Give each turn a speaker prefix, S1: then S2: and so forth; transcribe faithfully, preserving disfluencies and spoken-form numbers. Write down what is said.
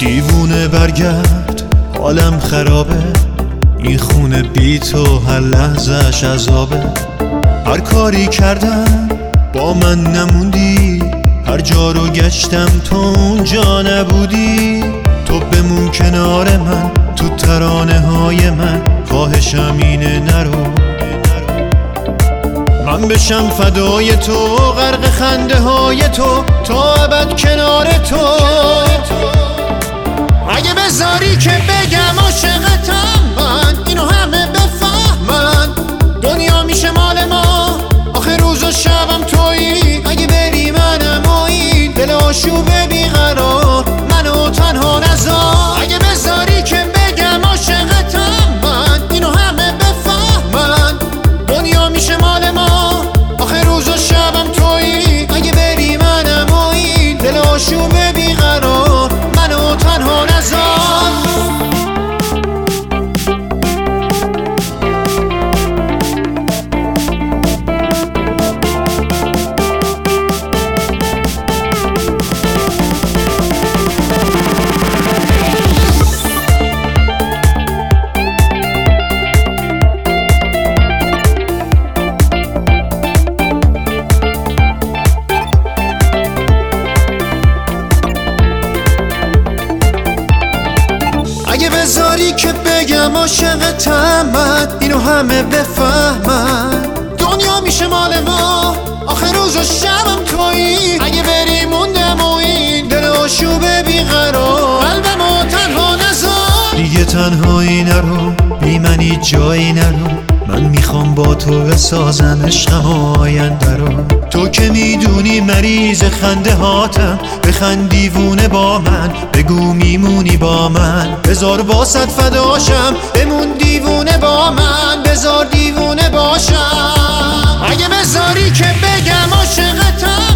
S1: دیوونه برگرد حالم خرابه، این خونه بی تو هر لحظهش عذابه. هر کاری کردم با من نموندی، هر جا رو گشتم تو اونجا نبودی. تو بمون کنار من تو ترانه های من، خواهشم اینه نرو. من بشم فدای تو، غرق خنده های تو، تا ابد کنار تو. اگه بذاری که بگم عاشقتم من، اینو همه بفهمن، دنیا میشه مال ما، آخه روز و شبم تویی. اگه بری منم و این دل آشوب بیقرار، منو تنها نذار. اگه بذاری که بگم عاشقتم من، اینو همه بفهمن، دنیا میشه مال ما، آخه روز و شبم تویی. اگه بری منم و این دل آشوب بیقرار، منو تنها نذار. اگه بذاری که بگم عاشقتم من، اینو همه بفهمن، دنیا میشه مال ما، آخه روز و شبم تویی. اگه بری موندم و این دل آشوب بیقرار، قلبمو تنها نذار. دیگه تنهایی نرو، بی منی جایی نرو، من میخوام با تو بسازم عشقم و آینده رو. تو که میدونی مریض خنده هاتم، بخند دیوونه با من، بگو میمونی با من، بذار واسط فداشم، بمون دیوونه با من، بذار دیوونه باشم. اگه بذاری که بگم عاشقتم